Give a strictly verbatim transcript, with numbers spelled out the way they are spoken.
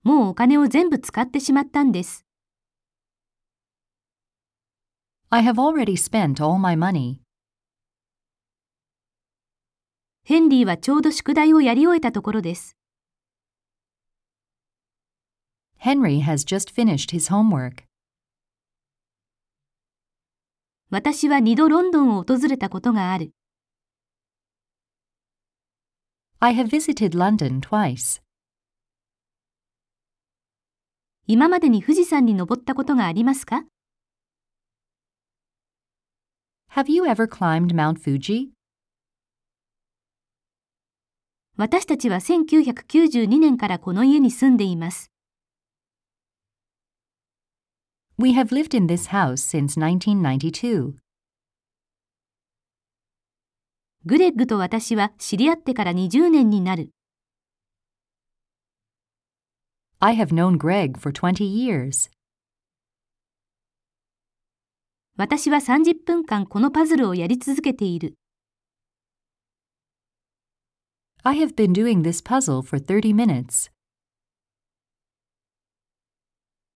もうお金を全部使ってしまったんです。 I have already spent all my money. ヘンリーはちょうど宿題をやり終えたところです。 Henry has just finished his homework. 私は二度ロンドンを訪れたことがある。 I have visited London twice. 今までに富士山に登ったことがありますか？ Have you ever climbed Mount Fuji? 私たちはせんきゅうひゃくきゅうじゅうにねんからこの家に住んでいます。 We have lived in this house since nineteen ninety-two. グレッグと私は知り合ってからにじゅうねんになる。 I have known Greg for twenty years. 私はさんじゅっぷんかんこのパズルをやり続けている。 I have been doing this puzzle for thirty minutes.